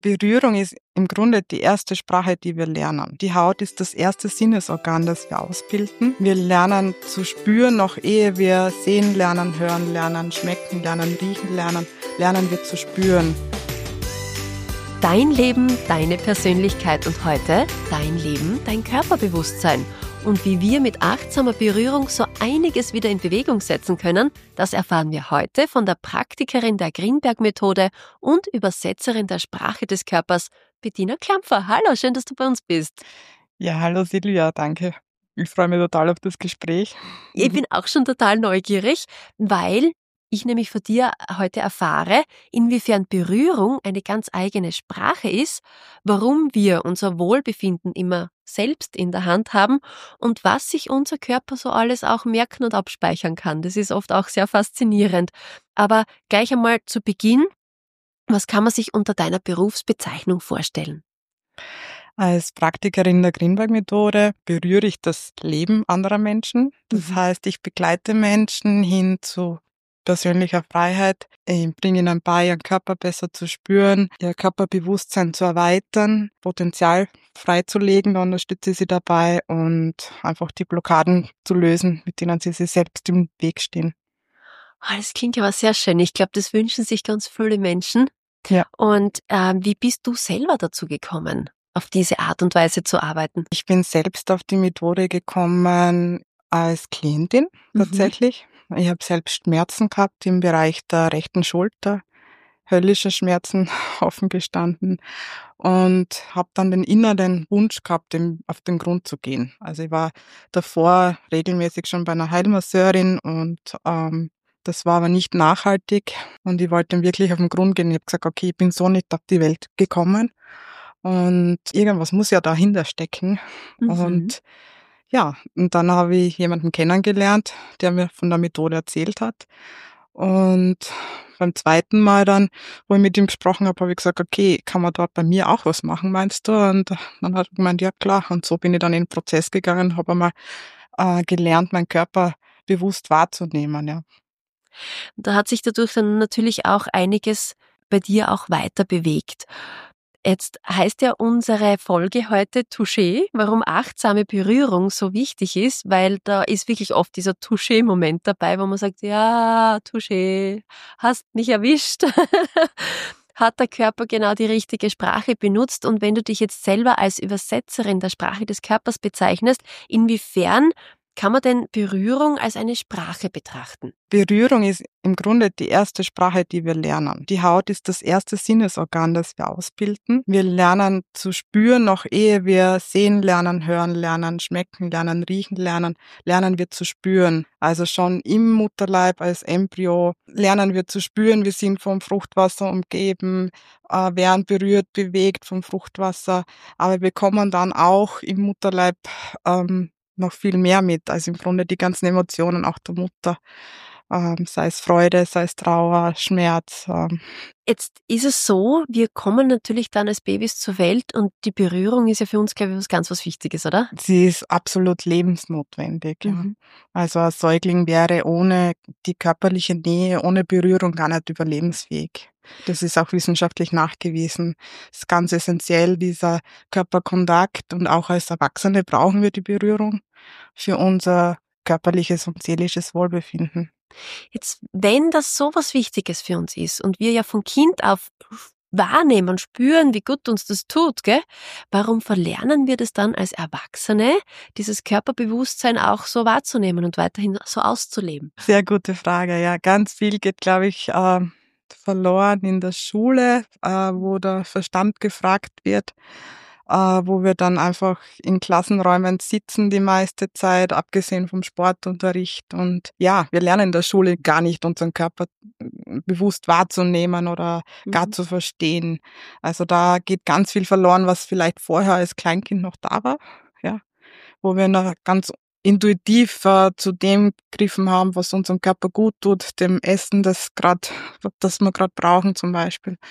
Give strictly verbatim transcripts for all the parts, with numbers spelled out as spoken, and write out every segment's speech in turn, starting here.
Berührung ist im Grunde die erste Sprache, die wir lernen. Die Haut ist das erste Sinnesorgan, das wir ausbilden. Wir lernen zu spüren, noch ehe wir sehen lernen, hören lernen, schmecken lernen, riechen lernen, lernen wir zu spüren. Dein Leben, deine Persönlichkeit und heute dein Leben, dein Körperbewusstsein. Und wie wir mit achtsamer Berührung so einiges wieder in Bewegung setzen können, das erfahren wir heute von der Praktikerin der Grinberg-Methode und Übersetzerin der Sprache des Körpers, Bettina Klampfer. Hallo, schön, dass du bei uns bist. Ja, hallo Silvia, danke. Ich freue mich total auf das Gespräch. Ich bin auch schon total neugierig, weil ich nämlich von dir heute erfahre, inwiefern Berührung eine ganz eigene Sprache ist, warum wir unser Wohlbefinden immer selbst in der Hand haben und was sich unser Körper so alles auch merken und abspeichern kann. Das ist oft auch sehr faszinierend. Aber gleich einmal zu Beginn, was kann man sich unter deiner Berufsbezeichnung vorstellen? Als Praktikerin der Grinberg-Methode berühre ich das Leben anderer Menschen. Das mhm. heißt, ich begleite Menschen hin zu persönlicher Freiheit. Ich bringe ihnen bei, ihren Körper besser zu spüren, ihr Körperbewusstsein zu erweitern, Potenzial freizulegen, da unterstütze ich sie dabei und einfach die Blockaden zu lösen, mit denen sie sich selbst im Weg stehen. Oh, das klingt aber sehr schön. Ich glaube, das wünschen sich ganz viele Menschen. Ja. Und äh, wie bist du selber dazu gekommen, auf diese Art und Weise zu arbeiten? Ich bin selbst auf die Methode gekommen als Klientin tatsächlich. Mhm. Ich habe selbst Schmerzen gehabt im Bereich der rechten Schulter, höllische Schmerzen offen gestanden und habe dann den inneren Wunsch gehabt, dem auf den Grund zu gehen. Also ich war davor regelmäßig schon bei einer Heilmasseurin und ähm, das war aber nicht nachhaltig und ich wollte dem wirklich auf den Grund gehen. Ich habe gesagt, okay, ich bin so nicht auf die Welt gekommen und irgendwas muss ja dahinter stecken. Mhm. Und ja, und dann habe ich jemanden kennengelernt, der mir von der Methode erzählt hat. Und beim zweiten Mal dann, wo ich mit ihm gesprochen habe, habe ich gesagt, okay, kann man dort bei mir auch was machen, meinst du? Und dann hat er gemeint, ja klar. Und so bin ich dann in den Prozess gegangen, habe einmal äh, gelernt, meinen Körper bewusst wahrzunehmen, ja. Da hat sich dadurch dann natürlich auch einiges bei dir auch weiter bewegt. Jetzt heißt ja unsere Folge heute Touché, warum achtsame Berührung so wichtig ist, weil da ist wirklich oft dieser Touché-Moment dabei, wo man sagt, ja, Touché, hast mich erwischt. Hat der Körper genau die richtige Sprache benutzt? Und wenn du dich jetzt selber als Übersetzerin der Sprache des Körpers bezeichnest, inwiefern kann man denn Berührung als eine Sprache betrachten? Berührung ist im Grunde die erste Sprache, die wir lernen. Die Haut ist das erste Sinnesorgan, das wir ausbilden. Wir lernen zu spüren, noch ehe wir sehen lernen, hören lernen, schmecken lernen, riechen lernen, lernen wir zu spüren. Also schon im Mutterleib als Embryo lernen wir zu spüren, wir sind vom Fruchtwasser umgeben, äh, werden berührt, bewegt vom Fruchtwasser, aber wir bekommen dann auch im Mutterleib ähm, noch viel mehr mit, also im Grunde die ganzen Emotionen auch der Mutter, ähm, sei es Freude, sei es Trauer, Schmerz. Ähm. Jetzt ist es so, wir kommen natürlich dann als Babys zur Welt und die Berührung ist ja für uns, glaube ich, was ganz was Wichtiges, oder? Sie ist absolut lebensnotwendig. Mhm. Ja. Also ein Säugling wäre ohne die körperliche Nähe, ohne Berührung gar nicht überlebensfähig. Das ist auch wissenschaftlich nachgewiesen. Das ist ganz essentiell, dieser Körperkontakt, und auch als Erwachsene brauchen wir die Berührung für unser körperliches und seelisches Wohlbefinden. Jetzt, wenn das so was Wichtiges für uns ist und wir ja von Kind auf wahrnehmen und spüren, wie gut uns das tut, gell? Warum verlernen wir das dann als Erwachsene, dieses Körperbewusstsein auch so wahrzunehmen und weiterhin so auszuleben? Sehr gute Frage, ja. Ganz viel geht, glaube ich, äh, verloren in der Schule, äh, wo der Verstand gefragt wird, äh, wo wir dann einfach in Klassenräumen sitzen die meiste Zeit, abgesehen vom Sportunterricht. Und ja, wir lernen in der Schule gar nicht, unseren Körper bewusst wahrzunehmen oder mhm. gar zu verstehen. Also da geht ganz viel verloren, was vielleicht vorher als Kleinkind noch da war, ja, wo wir noch ganz intuitiv äh, zu dem gegriffen haben, was unserem Körper gut tut, dem Essen, das grad, das wir gerade brauchen zum Beispiel.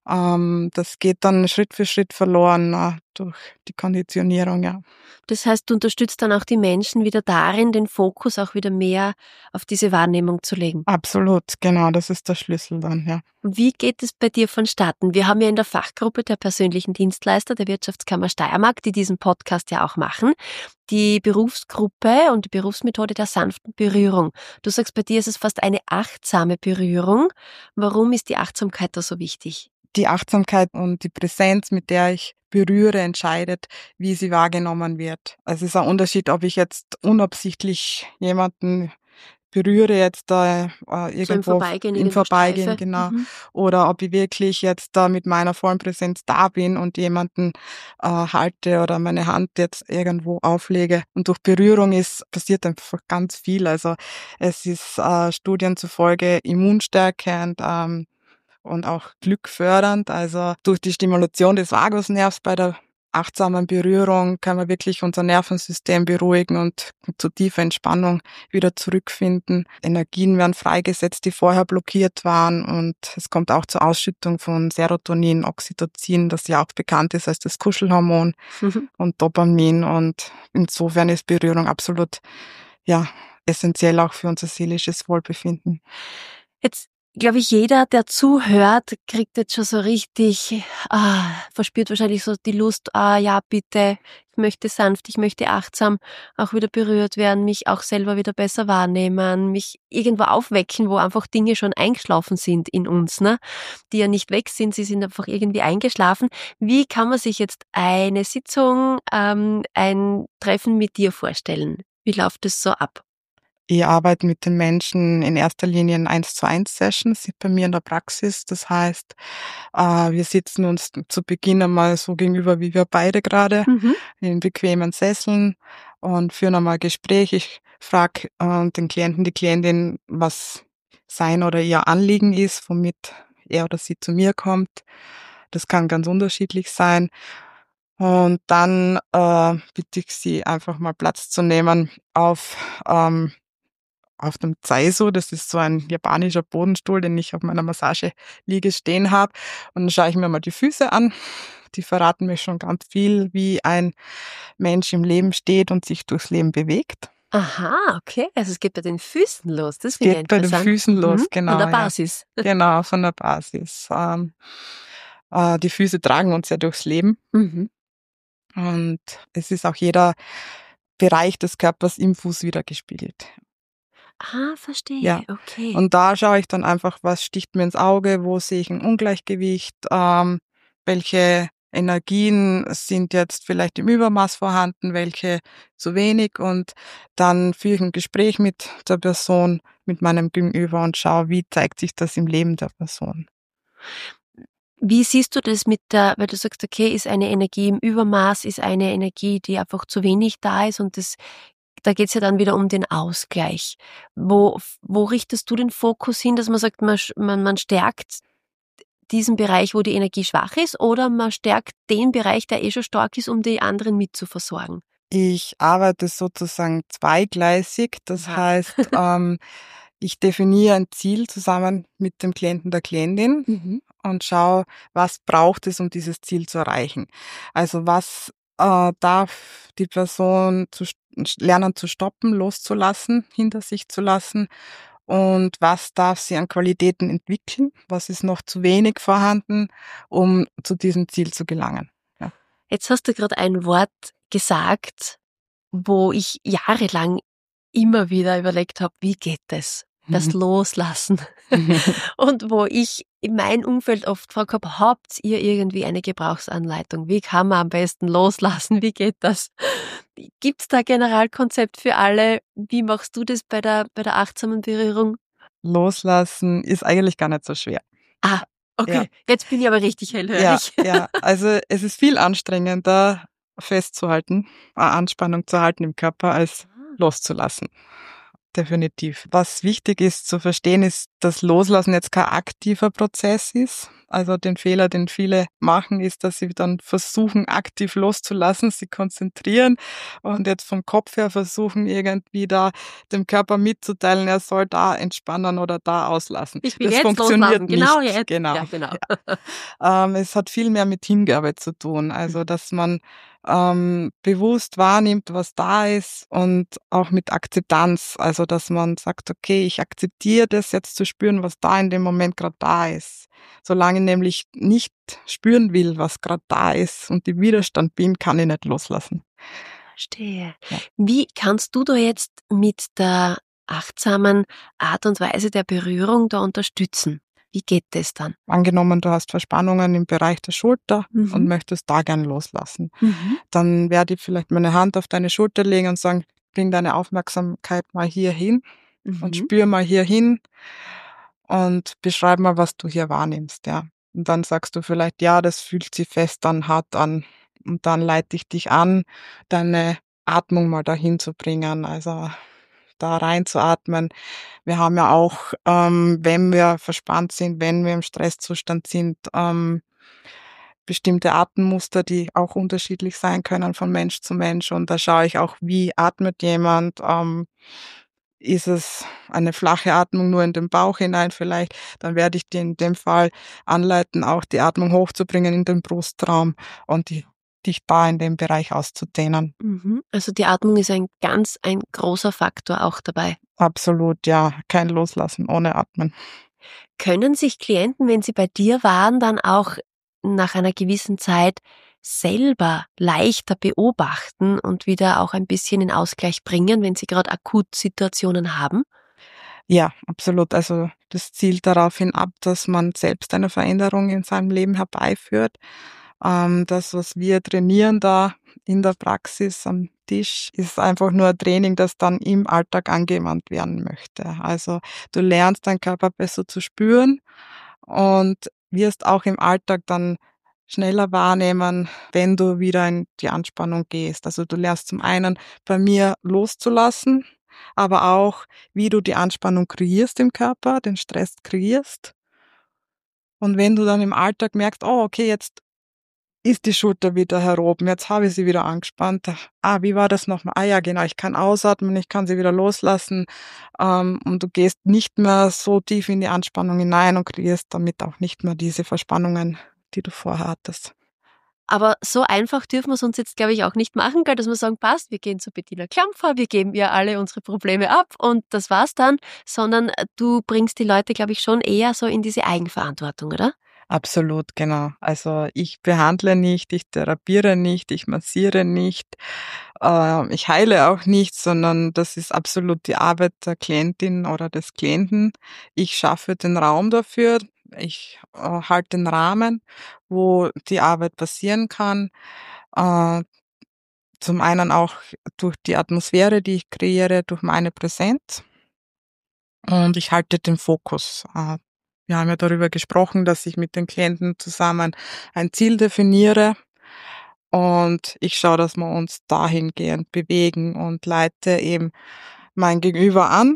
Ähm, das geht dann Schritt für Schritt verloren äh, durch die Konditionierung, ja. Das heißt, du unterstützt dann auch die Menschen wieder darin, den Fokus auch wieder mehr auf diese Wahrnehmung zu legen. Absolut, genau, das ist der Schlüssel dann, ja. Wie geht es bei dir vonstatten? Wir haben ja in der Fachgruppe der persönlichen Dienstleister der Wirtschaftskammer Steiermark, die diesen Podcast ja auch machen, die Berufsgruppe und die Berufsmethode der sanften Berührung. Du sagst, bei dir ist es fast eine achtsame Berührung. Warum ist die Achtsamkeit da so wichtig? Die Achtsamkeit und die Präsenz, mit der ich berühre, entscheidet, wie sie wahrgenommen wird. Also es ist ein Unterschied, ob ich jetzt unabsichtlich jemanden berühre jetzt da äh, irgendwo so im Vorbeigehen, im Vorbeigehen, streife. genau, Mhm. oder ob ich wirklich jetzt da mit meiner vollen Präsenz da bin und jemanden äh, halte oder meine Hand jetzt irgendwo auflege. Und durch Berührung ist passiert einfach ganz viel. Also es ist äh, Studien zufolge immunstärkend, ähm, und auch glückfördernd. Also durch die Stimulation des Vagusnervs bei der achtsamen Berührung kann man wirklich unser Nervensystem beruhigen und zu tiefer Entspannung wieder zurückfinden. Energien werden freigesetzt, die vorher blockiert waren, und es kommt auch zur Ausschüttung von Serotonin, Oxytocin, das ja auch bekannt ist als das Kuschelhormon, Mhm. und Dopamin, und insofern ist Berührung absolut, ja, essentiell auch für unser seelisches Wohlbefinden. Jetzt glaube ich, jeder, der zuhört, kriegt jetzt schon so richtig, ah, verspürt wahrscheinlich so die Lust, ah ja, bitte, ich möchte sanft, ich möchte achtsam auch wieder berührt werden, mich auch selber wieder besser wahrnehmen, mich irgendwo aufwecken, wo einfach Dinge schon eingeschlafen sind in uns, ne, die ja nicht weg sind, sie sind einfach irgendwie eingeschlafen. Wie kann man sich jetzt eine Sitzung, ähm, ein Treffen mit dir vorstellen? Wie läuft es so ab? Ich arbeite mit den Menschen in erster Linie in eins zu eins Sessions bei mir in der Praxis. Das heißt, äh, wir sitzen uns zu Beginn einmal so gegenüber, wie wir beide gerade, Mhm. in bequemen Sesseln, und führen einmal Gespräch. Ich frage äh, den Klienten, die Klientin, was sein oder ihr Anliegen ist, womit er oder sie zu mir kommt. Das kann ganz unterschiedlich sein. Und dann äh, bitte ich sie, einfach mal Platz zu nehmen auf ähm, auf dem Seiso. Das ist so ein japanischer Bodenstuhl, den ich auf meiner Massageliege stehen habe. Und dann schaue ich mir mal die Füße an. Die verraten mir schon ganz viel, wie ein Mensch im Leben steht und sich durchs Leben bewegt. Aha, okay. Also es geht bei den Füßen los. Das Es finde ich geht bei den interessant. Füßen los, Mhm. genau. An der Ja. Basis. Genau, von der Basis. Ähm, äh, die Füße tragen uns ja durchs Leben. Mhm. Und es ist auch jeder Bereich des Körpers im Fuß wiedergespiegelt. Ah, verstehe. Ja. Okay. Und da schaue ich dann einfach, was sticht mir ins Auge, wo sehe ich ein Ungleichgewicht, ähm, welche Energien sind jetzt vielleicht im Übermaß vorhanden, welche zu wenig, und dann führe ich ein Gespräch mit der Person, mit meinem Gegenüber, und schaue, wie zeigt sich das im Leben der Person. Wie siehst du das mit der, weil du sagst, okay, ist eine Energie im Übermaß, ist eine Energie, die einfach zu wenig da ist, und das, da geht's ja dann wieder um den Ausgleich. Wo, wo richtest du den Fokus hin, dass man sagt, man, man, man stärkt diesen Bereich, wo die Energie schwach ist, oder man stärkt den Bereich, der eh schon stark ist, um die anderen mit zu versorgen? Ich arbeite sozusagen zweigleisig. Das Aha. heißt, ähm, ich definiere ein Ziel zusammen mit dem Klienten, der Klientin, Mhm. und schaue, was braucht es, um dieses Ziel zu erreichen. Also was äh, darf die Person zu, lernen zu stoppen, loszulassen, hinter sich zu lassen, und was darf sie an Qualitäten entwickeln, was ist noch zu wenig vorhanden, um zu diesem Ziel zu gelangen. Ja. Jetzt hast du gerade ein Wort gesagt, wo ich jahrelang immer wieder überlegt habe, wie geht das? Das Loslassen. Und wo ich in meinem Umfeld oft gefragt habe, habt ihr irgendwie eine Gebrauchsanleitung? Wie kann man am besten loslassen? Wie geht das? Gibt's da ein Generalkonzept für alle? Wie machst du das bei der, bei der achtsamen Berührung? Loslassen ist eigentlich gar nicht so schwer. Ah, okay. Ja. Jetzt bin ich aber richtig Ja, hellhörig. ja. Also es ist viel anstrengender, festzuhalten, eine Anspannung zu halten im Körper, als loszulassen. Definitiv. Was wichtig ist zu verstehen, ist, dass Loslassen jetzt kein aktiver Prozess ist. Also den Fehler, den viele machen, ist, dass sie dann versuchen, aktiv loszulassen, sie konzentrieren und jetzt vom Kopf her versuchen, irgendwie da dem Körper mitzuteilen, er soll da entspannen oder da auslassen. Ich will Das jetzt funktioniert loslassen, genau nicht. jetzt. Genau. Ja, genau. Ja. Ähm, es hat viel mehr mit Hingabe zu tun. Also, dass man ähm, bewusst wahrnimmt, was da ist und auch mit Akzeptanz. Also, dass man sagt, okay, ich akzeptiere das jetzt zu spüren, was da in dem Moment gerade da ist. Solange ich nämlich nicht spüren will, was gerade da ist und im Widerstand bin, kann ich nicht loslassen. Verstehe. Ja. Wie kannst du da jetzt mit der achtsamen Art und Weise der Berührung da unterstützen? Wie geht das dann? Angenommen, du hast Verspannungen im Bereich der Schulter Mhm. und möchtest da gern loslassen. Mhm. Dann werde ich vielleicht meine Hand auf deine Schulter legen und sagen, bring deine Aufmerksamkeit mal hier hin und Mhm. spür mal hier hin und beschreib mal, was du hier wahrnimmst, ja. Und dann sagst du vielleicht, ja, das fühlt sich fest an, hart an. Und dann leite ich dich an, deine Atmung mal dahin zu bringen, also da reinzuatmen. Wir haben ja auch, ähm, wenn wir verspannt sind, wenn wir im Stresszustand sind, ähm, bestimmte Atemmuster, die auch unterschiedlich sein können von Mensch zu Mensch. Und da schaue ich auch, wie atmet jemand. Ähm, ist es eine flache Atmung nur in den Bauch hinein vielleicht? Dann werde ich dir in dem Fall anleiten, auch die Atmung hochzubringen in den Brustraum und die, dich da in dem Bereich auszudehnen. Mhm. Also die Atmung ist ein ganz ein großer Faktor auch dabei. Absolut, ja. Kein Loslassen ohne Atmen. Können sich Klienten, wenn sie bei dir waren, dann auch nach einer gewissen Zeit selber leichter beobachten und wieder auch ein bisschen in Ausgleich bringen, wenn sie gerade Akutsituationen haben? Ja, absolut. Also das zielt daraufhin ab, dass man selbst eine Veränderung in seinem Leben herbeiführt. Ähm, das, was wir trainieren da in der Praxis am Tisch, ist einfach nur ein Training, das dann im Alltag angewandt werden möchte. Also du lernst deinen Körper besser zu spüren und wirst auch im Alltag dann schneller wahrnehmen, wenn du wieder in die Anspannung gehst. Also du lernst zum einen bei mir loszulassen, aber auch, wie du die Anspannung kreierst im Körper, den Stress kreierst. Und wenn du dann im Alltag merkst, oh, okay, jetzt ist die Schulter wieder heroben, jetzt habe ich sie wieder angespannt. Ah, wie war das nochmal? Ah ja, genau, ich kann ausatmen, ich kann sie wieder loslassen. Ähm, und du gehst nicht mehr so tief in die Anspannung hinein und kreierst damit auch nicht mehr diese Verspannungen, die du vorher hattest. Aber so einfach dürfen wir es uns jetzt, glaube ich, auch nicht machen, gell, dass wir sagen, passt, wir gehen zu Bettina Klampfer, wir geben ihr alle unsere Probleme ab und das war's dann, sondern du bringst die Leute, glaube ich, schon eher so in diese Eigenverantwortung, oder? Absolut, genau. Also ich behandle nicht, ich therapiere nicht, ich massiere nicht, äh, ich heile auch nicht, sondern das ist absolut die Arbeit der Klientin oder des Klienten. Ich schaffe den Raum dafür, ich äh, halte den Rahmen, wo die Arbeit passieren kann. Äh, zum einen auch durch die Atmosphäre, die ich kreiere, durch meine Präsenz. Und ich halte den Fokus. Äh, Wir haben ja darüber gesprochen, dass ich mit den Klienten zusammen ein Ziel definiere und ich schaue, dass wir uns dahingehend bewegen und leite eben mein Gegenüber an,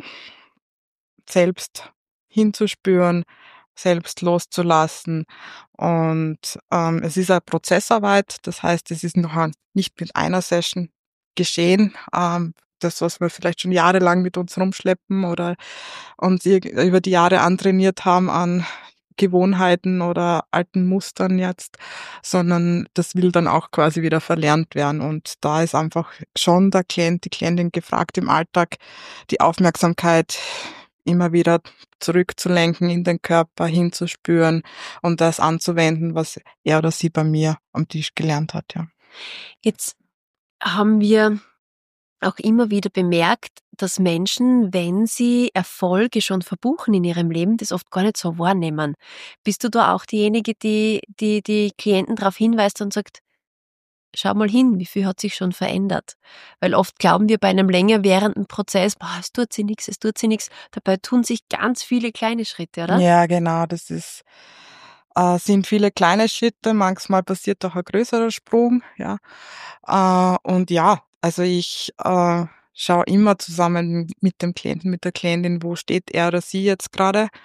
selbst hinzuspüren, selbst loszulassen. Und ähm, es ist eine Prozessarbeit, das heißt, es ist noch nicht mit einer Session geschehen. Ähm, das, was wir vielleicht schon jahrelang mit uns rumschleppen oder uns über die Jahre antrainiert haben an Gewohnheiten oder alten Mustern jetzt, sondern das will dann auch quasi wieder verlernt werden. Und da ist einfach schon der Klient, die Klientin gefragt, im Alltag die Aufmerksamkeit immer wieder zurückzulenken, in den Körper hinzuspüren und das anzuwenden, was er oder sie bei mir am Tisch gelernt hat, ja. Jetzt haben wir auch immer wieder bemerkt, dass Menschen, wenn sie Erfolge schon verbuchen in ihrem Leben, das oft gar nicht so wahrnehmen. Bist du da auch diejenige, die die, die Klienten darauf hinweist und sagt, schau mal hin, wie viel hat sich schon verändert? Weil oft glauben wir bei einem länger währenden Prozess, boah, es tut sich nichts, es tut sich nichts. Dabei tun sich ganz viele kleine Schritte, oder? Ja, genau, das ist äh, sind viele kleine Schritte, manchmal passiert auch ein größerer Sprung, ja. Äh, und ja, also ich äh, schaue immer zusammen mit dem Klienten, mit der Klientin, wo steht er oder sie jetzt gerade.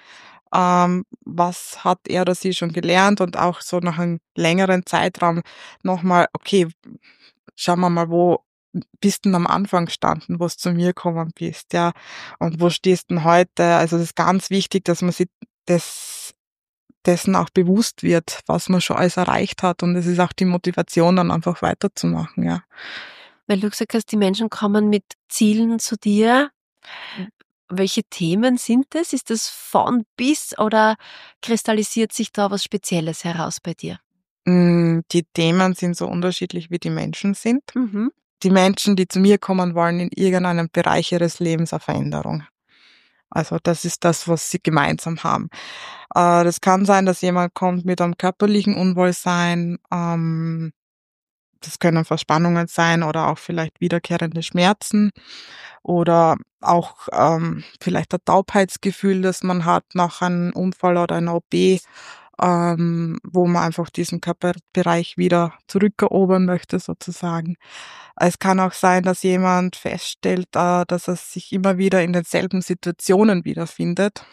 ähm, was hat er oder sie schon gelernt und auch so nach einem längeren Zeitraum nochmal, okay, schauen wir mal, wo bist denn am Anfang gestanden, wo du zu mir gekommen bist, ja, und wo stehst denn heute? Also das ist ganz wichtig, dass man sich das, dessen auch bewusst wird, was man schon alles erreicht hat, und es ist auch die Motivation, dann einfach weiterzumachen, ja. Weil du gesagt hast, die Menschen kommen mit Zielen zu dir. Welche Themen sind das? Ist das von bis oder kristallisiert sich da was Spezielles heraus bei dir? Mm, Die Themen sind so unterschiedlich, wie die Menschen sind. Mhm. Die Menschen, die zu mir kommen wollen, in irgendeinem Bereich ihres Lebens eine Veränderung. Also das ist das, was sie gemeinsam haben. Äh, das kann sein, dass jemand kommt mit einem körperlichen Unwohlsein. Ähm, das können Verspannungen sein oder auch vielleicht wiederkehrende Schmerzen oder auch ähm, vielleicht ein Taubheitsgefühl, das man hat nach einem Unfall oder einer O P, ähm, wo man einfach diesen Körperbereich wieder zurückerobern möchte sozusagen. Es kann auch sein, dass jemand feststellt, äh, dass er sich immer wieder in denselben Situationen wiederfindet,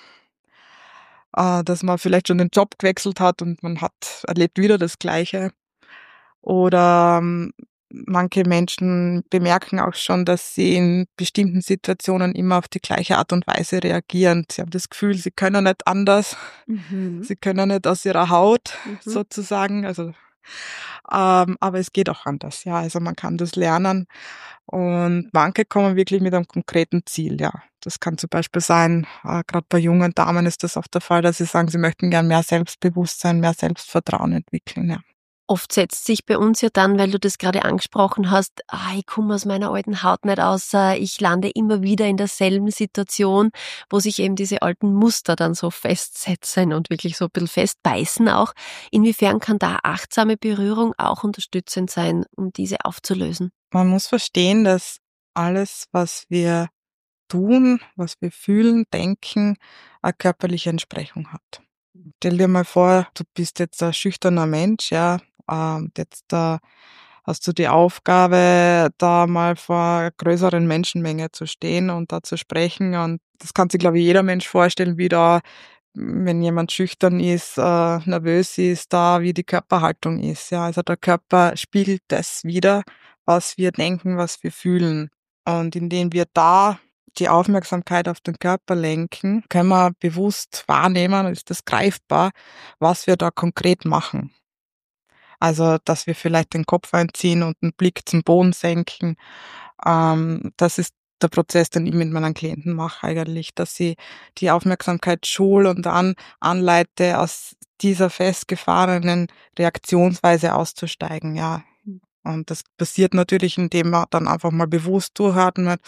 äh, dass man vielleicht schon den Job gewechselt hat und man hat erlebt wieder das Gleiche. Oder ähm, manche Menschen bemerken auch schon, dass sie in bestimmten Situationen immer auf die gleiche Art und Weise reagieren. Sie haben das Gefühl, sie können nicht anders, Mhm. sie können nicht aus ihrer Haut Mhm. sozusagen. Also, ähm, aber es geht auch anders, ja. Also man kann das lernen. Und manche kommen wirklich mit einem konkreten Ziel, ja. Das kann zum Beispiel sein, äh, gerade bei jungen Damen ist das oft der Fall, dass sie sagen, sie möchten gern mehr Selbstbewusstsein, mehr Selbstvertrauen entwickeln, ja. Oft setzt sich bei uns ja dann, weil du das gerade angesprochen hast, ah, ich komme aus meiner alten Haut nicht raus, äh, ich lande immer wieder in derselben Situation, wo sich eben diese alten Muster dann so festsetzen und wirklich so ein bisschen festbeißen auch. Inwiefern kann da achtsame Berührung auch unterstützend sein, um diese aufzulösen? Man muss verstehen, dass alles, was wir tun, was wir fühlen, denken, eine körperliche Entsprechung hat. Stell dir mal vor, du bist jetzt ein schüchterner Mensch, ja, ähm, jetzt da hast du die Aufgabe, da mal vor einer größeren Menschenmenge zu stehen und da zu sprechen, und das kann sich, glaube ich, jeder Mensch vorstellen, wie da, wenn jemand schüchtern ist, äh, nervös ist, da wie die Körperhaltung ist, ja. Also der Körper spiegelt das wider, was wir denken, was wir fühlen. Und indem wir da die Aufmerksamkeit auf den Körper lenken, können wir bewusst wahrnehmen, ist das greifbar, was wir da konkret machen. Also, dass wir vielleicht den Kopf einziehen und den Blick zum Boden senken. Ähm, das ist der Prozess, den ich mit meinen Klienten mache eigentlich, dass sie die Aufmerksamkeit schule und dann anleite, aus dieser festgefahrenen Reaktionsweise auszusteigen, ja. Und das passiert natürlich, indem man dann einfach mal bewusst durchatmet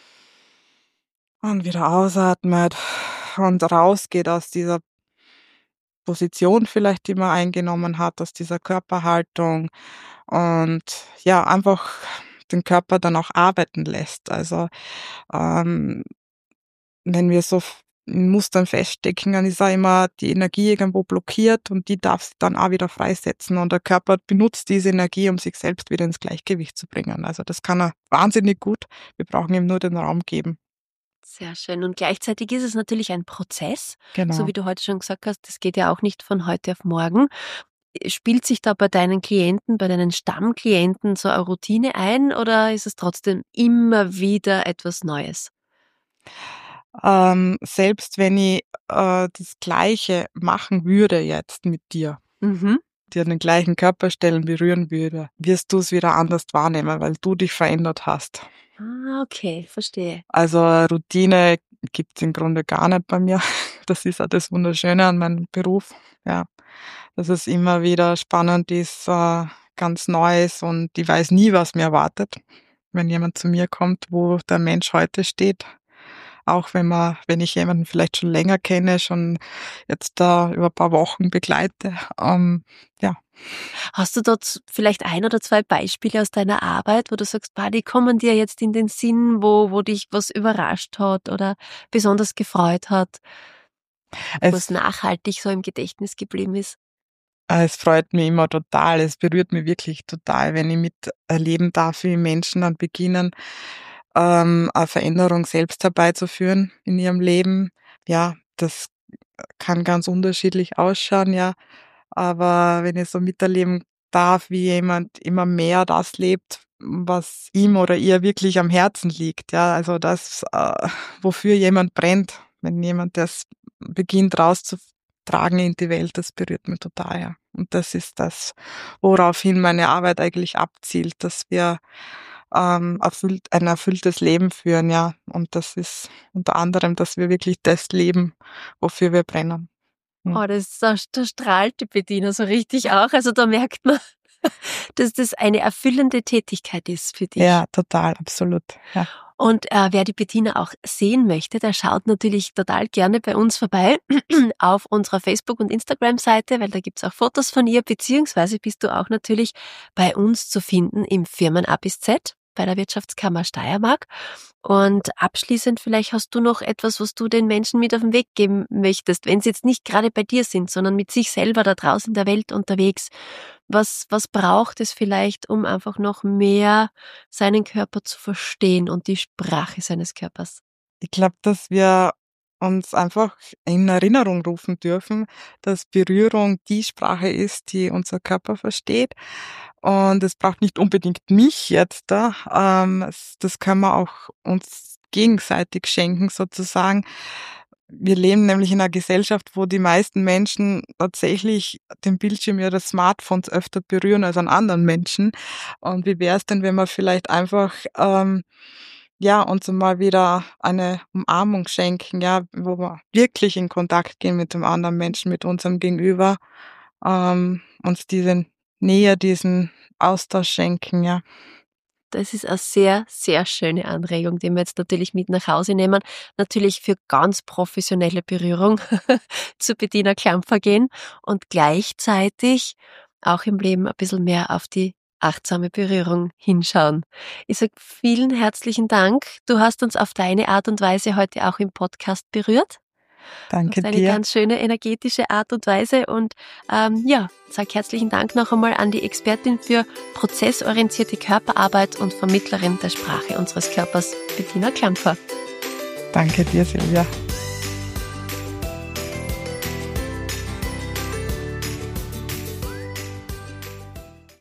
und wieder ausatmet und rausgeht aus dieser Position vielleicht, die man eingenommen hat, aus dieser Körperhaltung, und ja, einfach den Körper dann auch arbeiten lässt. Also, ähm, wenn wir so f in Mustern feststecken, dann ist auch immer die Energie irgendwo blockiert und die darf sich dann auch wieder freisetzen, und der Körper benutzt diese Energie, um sich selbst wieder ins Gleichgewicht zu bringen. Also, das kann er wahnsinnig gut. Wir brauchen ihm nur den Raum geben. Sehr schön. Und gleichzeitig ist es natürlich ein Prozess, so Genau. wie du heute schon gesagt hast, das geht ja auch nicht von heute auf morgen. Spielt sich da bei deinen Klienten, bei deinen Stammklienten so eine Routine ein oder ist es trotzdem immer wieder etwas Neues? Ähm, selbst wenn ich, äh, das Gleiche machen würde jetzt mit dir, Mhm. dir an den gleichen Körperstellen berühren würde, wirst du es wieder anders wahrnehmen, weil du dich verändert hast. Ah, okay, verstehe. Also eine Routine gibt's im Grunde gar nicht bei mir. Das ist auch das Wunderschöne an meinem Beruf, ja, dass es immer wieder spannend ist, äh, ganz Neues, und ich weiß nie, was mir erwartet, wenn jemand zu mir kommt, wo der Mensch heute steht. Auch wenn man wenn ich jemanden vielleicht schon länger kenne, schon jetzt da über ein paar Wochen begleite, ähm, ja. Hast du dort vielleicht ein oder zwei Beispiele aus deiner Arbeit, wo du sagst, boah, die kommen dir jetzt in den Sinn, wo, wo dich was überrascht hat oder besonders gefreut hat, was Es nachhaltig so im Gedächtnis geblieben ist? äh, es freut mich immer total. Es berührt mich wirklich total, wenn ich miterleben darf, wie Menschen dann beginnen, ähm, eine Veränderung selbst herbeizuführen in ihrem Leben. Ja, das kann ganz unterschiedlich ausschauen, ja. Aber wenn ich so miterleben darf, wie jemand immer mehr das lebt, was ihm oder ihr wirklich am Herzen liegt, ja, also das, äh, wofür jemand brennt, wenn jemand das beginnt rauszutragen in die Welt, das berührt mich total, ja. Und das ist das, woraufhin meine Arbeit eigentlich abzielt, dass wir ähm, erfüllt, ein erfülltes Leben führen, ja. Und das ist unter anderem, dass wir wirklich das leben, wofür wir brennen. Hm. Oh, das, da, da strahlt die Bettina so richtig auch. Also da merkt man, dass das eine erfüllende Tätigkeit ist für dich. Ja, total, absolut. Ja. Und äh, wer die Bettina auch sehen möchte, der schaut natürlich total gerne bei uns vorbei auf unserer Facebook- und Instagram-Seite, weil da gibt's auch Fotos von ihr, beziehungsweise bist du auch natürlich bei uns zu finden im Firmen A bis Z bei der Wirtschaftskammer Steiermark. Und abschließend vielleicht hast du noch etwas, was du den Menschen mit auf den Weg geben möchtest, wenn sie jetzt nicht gerade bei dir sind, sondern mit sich selber da draußen in der Welt unterwegs. Was, was braucht es vielleicht, um einfach noch mehr seinen Körper zu verstehen und die Sprache seines Körpers? Ich glaube, dass wir uns einfach in Erinnerung rufen dürfen, dass Berührung die Sprache ist, die unser Körper versteht. Und es braucht nicht unbedingt mich jetzt da. Ähm, das können wir auch uns gegenseitig schenken sozusagen. Wir leben nämlich in einer Gesellschaft, wo die meisten Menschen tatsächlich den Bildschirm ihres Smartphones öfter berühren als an anderen Menschen. Und wie wäre es denn, wenn wir vielleicht einfach ähm, ja, uns mal wieder eine Umarmung schenken, ja, wo wir wirklich in Kontakt gehen mit dem anderen Menschen, mit unserem Gegenüber, ähm, uns diese Nähe, diesen Austausch schenken, ja. Das ist eine sehr, sehr schöne Anregung, die wir jetzt natürlich mit nach Hause nehmen. Natürlich für ganz professionelle Berührung zu Bettina Klampfer gehen und gleichzeitig auch im Leben ein bisschen mehr auf die achtsame Berührung hinschauen. Ich sage vielen herzlichen Dank. Du hast uns auf deine Art und Weise heute auch im Podcast berührt. Danke auf eine dir. ganz schöne, energetische Art und Weise. Und ähm, ja, sag herzlichen Dank noch einmal an die Expertin für prozessorientierte Körperarbeit und Vermittlerin der Sprache unseres Körpers, Bettina Klampfer. Danke dir, Silvia.